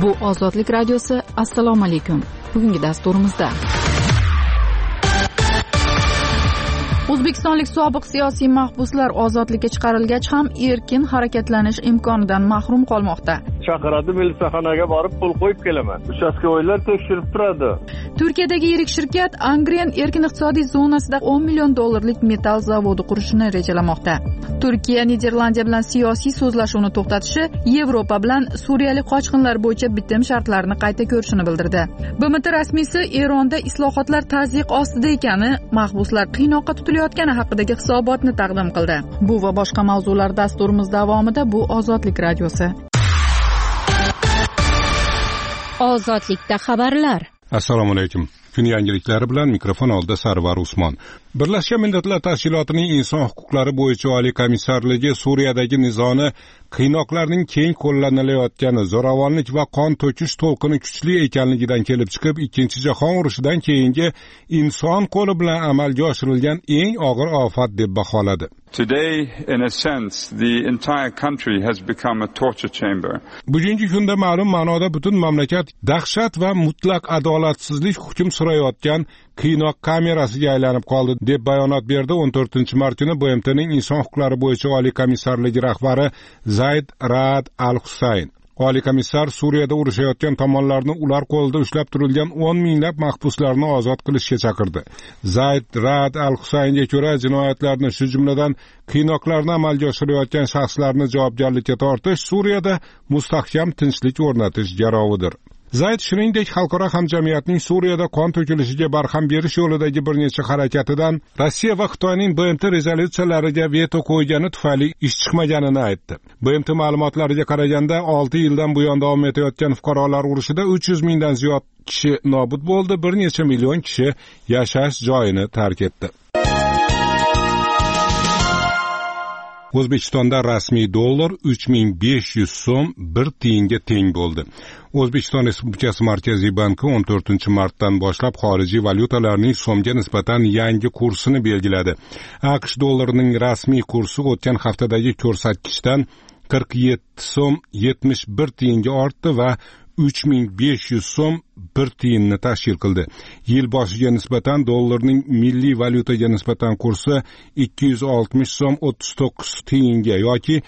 Bu Ozodlik radiosi. Assalomu alaykum. Bugungi dasturimizda O'zbekistonlik sobiq siyosiy mahbuslar ozodlikka chiqarilgach ham erkin harakatlanish imkonidan mahrum qolmoqda. Chaqiradi, milisaxonaga borib pul qo'yib kelaman. Uchastkovoylar tekshirib turadi. Turkiyadagi yirik shirkat Angren erkin iqtisodiy zonasida $10 million metall zavodi qurishni rejalamoqda. Turkiya Niderlandiya bilan siyosiy so'zlashuvni to'xtatishi, Yevropa bilan suriyalik qochqinlar bo'yicha bitim shartlarini qayta ko'rishini bildirdi. BMT rasmiysi Eronda islohotlar tazyiq ostida ekani, mahbuslar qiynoqqa tutilayotgani haqidagi hisobotni taqdim qildi. Bu va boshqa mavzular dasturimiz davomida bu Ozodlik radiosi. Ozodlikda xabarlar. Assalomu alaykum. Kun yangiliklari bilan mikrofon oldida Sarvar Usmon. Birlashgan Millatlar Tashkilotining inson huquqlari bo'yicha oliy komissarligi Suriyadagi nizoni qiynoqlarning keng qo'llanilayotgani, zo'ravonlik va qon to'kish to'lqini kuchli ekanligidan kelib chiqib, Ikkinchi jahon urushidan keyingi inson qo'li bilan amalga oshirilgan eng og'ir ofat deb baholadi. Today, in a sense, the entire country has become a torture chamber. Bugungi kunda ma'lum ma'noda butun mamlakat dahshat va mutlaq adolatsizlik hukm surayotgan qiynoq kamerasiga aylanib qoldi deb bayonot berdi 14-mart kuni BMTning inson huquqlari bo'yicha oliy komissarligi rahbari Zayd Raad al-Husayn. Oliy komissar Suriyada urushayotgan tomonlarni ular qo'lida ushlab turilgan 10 minglab mahbuslarni ozod qilishga chaqirdi. Zayd Raad al-Husaynga ko'ra, jinoyatlarni, shu jumladan qiynoqlarni amalga oshirayotgan shaxslarni javobgarlikka tortish Suriyada mustahkam tinchlik o'rnatish garovidir. Zayd shuningdek xalqaro hamjamiyatning Suriyada qon to'kilishiga barham berish yo'lidagi bir necha harakatidan Rossiya va Xitoyning BMT rezolyutsiyalariga veto qo'ygani tufayli ish chiqmaganini aytdi. BMT ma'lumotlariga qaraganda 6 yildan buyon davom etayotgan fuqarolar urushida 300 mingdan ziyod kishi nobud bo'ldi, bir necha million kishi yashash joyini tark etdi. O'zbekistonda rasmiy dollar 3500 so'm 1 tiyinga teng bo'ldi. O'zbekiston Respublikasi Markaziy banki 14-martdan boshlab xorijiy valyutalarning so'mga nisbatan yangi kursini belgiladi. AQSh dollarining rasmiy kursi o'tgan haftadagi ko'rsatkichdan 47 so'm 71 tiyinga ortdi va 3500 so'm 1 tiyinni tashkil qildi. Yil boshiga nisbatan dollarning milliy valyutaga nisbatan kursi 260 so'm 39 tiyinga yoki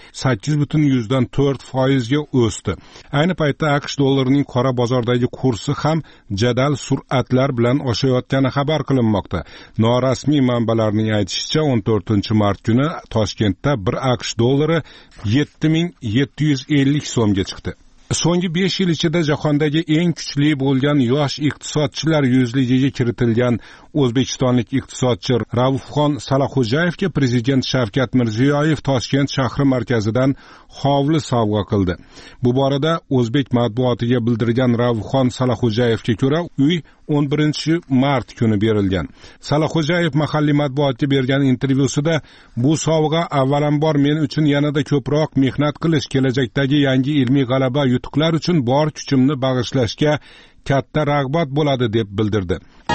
8,4% ga o'sdi. Ayni paytda AQSh dollarining qora bozordagi kursi ham jadal sur'atlar bilan oshayotgani xabar qilinmoqda. Norasmiy manbalarning aytishicha 14-mart kuni Toshkentda 1 AQSh dollari 7750 so'mga chiqdi. So'nggi 5 yil ichida jahondagi eng kuchli bo'lgan yosh iqtisodchilar yuzligiga kiritilgan o'zbekistonlik iqtisodchi Ravufxon Salaxo'jayevga prezident Shavkat Mirziyoyev Toshkent shahri markazidan hovli sovg'a qildi. Bu borada o'zbek matbuotiga bildirgan Ravufxon Salaxo'jayevga ko'ra, uy 11-mart kuni berilgan. Salaxo'jayev mahalliy matbuotga bergan intervyusida bu sovg'a avvalambor men uchun yanada ko'proq mehnat qilish, kelajakdagi yangi ilmiy g'alaba yutuqlar uchun bor kuchimni bag'ishlashga katta rag'bat bo'ladi deb bildirdi.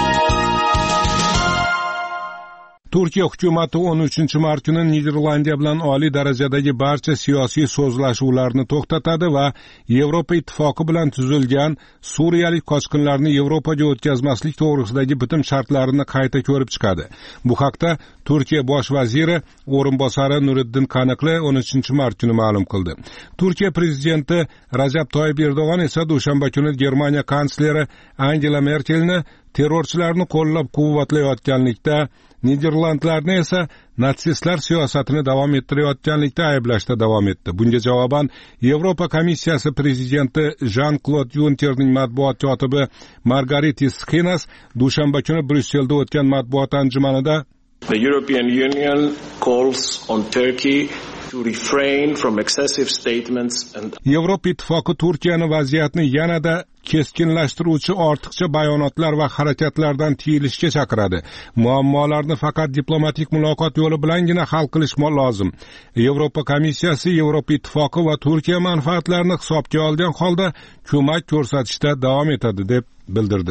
Turkiya hukumati 13-mart kuni Niderlandiya bilan oliy darajadagi barcha siyosiy so'zlashuvlarni to'xtatadi va Yevropa ittifoqi bilan tuzilgan suriyalik qochqinlarni Yevropaga o'tkazmaslik to'g'risidagi bitim shartlarini qayta ko'rib chiqadi. Bu haqda Turkiya bosh vaziri o'rinbosari Nuriddin Qaniqli 13-mart kuni ma'lum qildi. Turkiya prezidenti Rajab Toyyib Erdo'g'on esa dushanba kuni Germaniya kansleri Angela Merkelni terrorchilarni qo'llab-quvvatlayotganlikda, Niderlandlarni esa natsistlar siyosatini davom ettirayotganlikda ayblashda davom etdi. Bunga javoban Yevropa komissiyasi prezidenti Jean-Claude Junckerning matbuot kotibi Margaritis Schinas dushanba kuni Bryusselda o'tgan matbuot anjumanida The European Union calls on Turkey to refrain from excessive statements and Yevropa ittifoqi Turkiyani vaziyatni yanada keskinlashtiruvchi ortiqcha bayonotlar va harakatlardan tiyilishga chaqiradi. Muammolarni faqat diplomatik muloqot yo'li bilangina hal qilish lozim. Yevropa komissiyasi Yevropa ittifoqi va Turkiya manfaatlarini hisobga olgan holda ko'mak ko'rsatishda davom etadi deb bildirdi.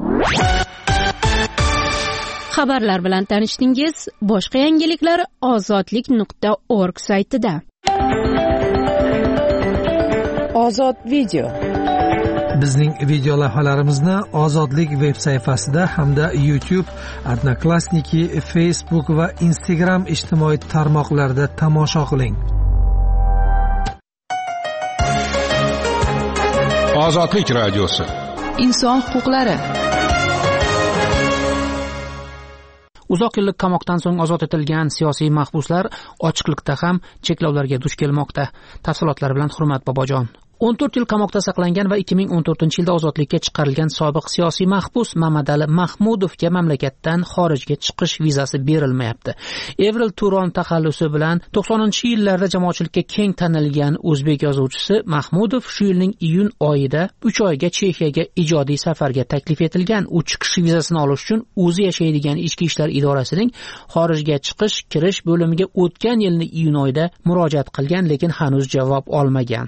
Xabarlar bilan tanishdingiz. Boshqa yangiliklar ozodlik.org saytida. Ozod video. Bizning video lavhalarimizni Ozodlik veb sayfasida hamda YouTube, Odnoklassniki, Facebook va Instagram ijtimoiy tarmoqlarida tomosha qiling. Ozodlik radiosi. Inson huquqlari. Uzoq yillik qamoqdan so'ng ozod etilgan siyosiy mahbuslar ochiqlikda ham cheklovlarga duch kelmoqda. Tafsilotlar bilan Hurmat Bobojon. 14 yil qamoqda saqlangan va 2014-yilda ozodlikka chiqarilgan sobiq siyosiy mahbus Mamadali Mahmudovga mamlakatdan xorijga chiqish vizasi berilmayapti. Avril Turon taxallusi bilan 90-yillarda jamoatchilikka keng tanilgan o'zbek yozuvchisi Mahmudov shu yilning iyun oyida 3 oyga Chexiyaga ijodiy safarga taklif etilgan. U chiqish vizasini olish uchun o'zi yashaydigan Ichki ishlar idorasining xorijga chiqish kirish bo'limiga o'tgan yilning iyun oyida murojaat qilgan, lekin hanuz javob olmagan.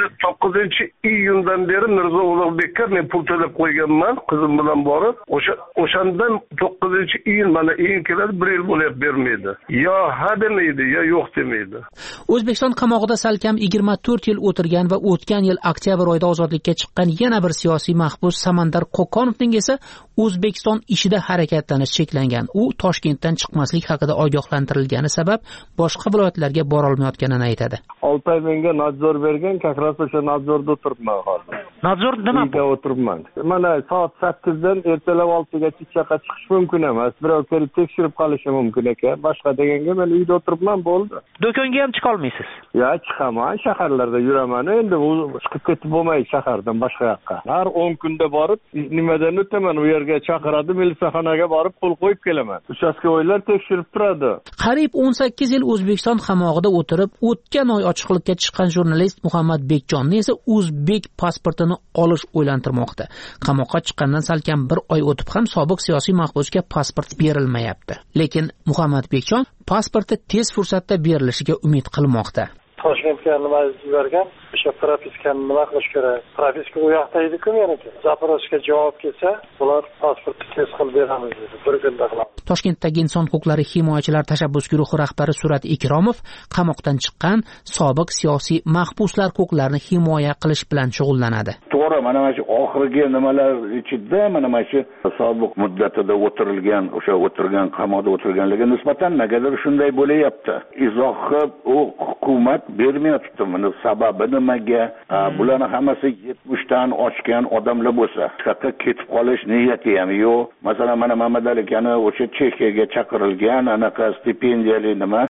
9-iyundan beri Mirzo Ulug'bekka men pul to'lab qo'yganman, qizim bilan borib, o'shandan 9-iyun mana iyun keladi, 1 yil bo'lyapti bermaydi. Yo ha demaydi, yo yo'q demaydi. O'zbekiston qamog'ida salkam 24 yil o'tirgan va o'tgan yil oktyabr oyida ozodlikka chiqqan yana bir siyosiy mahbus Samandar Qo'qonovning esa O'zbekiston ishida harakatlanish cheklangan. U Toshkentdan chiqmaslik haqida ogohlantirilgani sabab boshqa viloyatlarga bora olmayotganini aytadi. 6 oy menga nadzor bergan, kakras o'sha nadzorda o'tiribman hozir. Nadzor nima bu? O'tiribman. Mana soat 8dan ertalab 6gacha chaqa chiqish mumkin emas. Birov kelib tekshirib qolishi mumkin ekan. Boshqa deganga men uyda o'tiribman, bo'ldi. Do'konga ham chiqa olmaysiz? Ya, chiqaman, shaharlarda yuraman. Endi u chiqib ketib bo'lmaydi shahardan boshqa yoqqa. Har 10 kunda borib, nimadan o'taman, u yerga chaqiradi, militsiyaxonaga borib pul qo'yib kelaman. Uchastkovoylar tekshirib turadi. Qariyb 18 yil O'zbekiston qamog'ida o'tirib, o'tgan oy ochiqlikka chiqqan jurnalist Muhammad Bekjonni esa o'zbek pasportini olish o'ylantirmoqda. Qamoqqa chiqqandan salkam 1 oy o'tib ham sobiq siyosiy mahbusga pasport berilmayapti. Lekin Muhammad Bekjon pasporti tez fursatda berilishiga umid qilmoqda. Toshkentga nima yuborgan? O'sha propiskani nima qilish kerak? Propiska u yoqda edi-ku meniki. Zaporojga javob kelsa, ular pasportni tez qilib beramiz dedi. Bir kunda qilamiz. Toshkentdagi inson huquqlari himoyachilar tashabbus guruhi rahbari Surat Ikromov qamoqdan chiqqan sobiq siyosiy mahbuslar huquqlarini himoya qilish bilan shug'ullanadi. To'g'ri, mana shu oxirgi nimalar ichida mana shu sobiq muddatida o'tirilgan, o'sha o'tirgan qamoqda o'tirganlarga nisbatan negadir shunday bo'layapti. Izohni u hukumat bermayapti. Buni sababi nimaga? Bularning hammasi 70 dan oshgan odamlar bo'lsa, qayerga ketib qolish niyati ham yo'q. Masalan, mana Mamadali akani o'sha Chexiyaga chaqirilgan, anaqa stipendiyali nima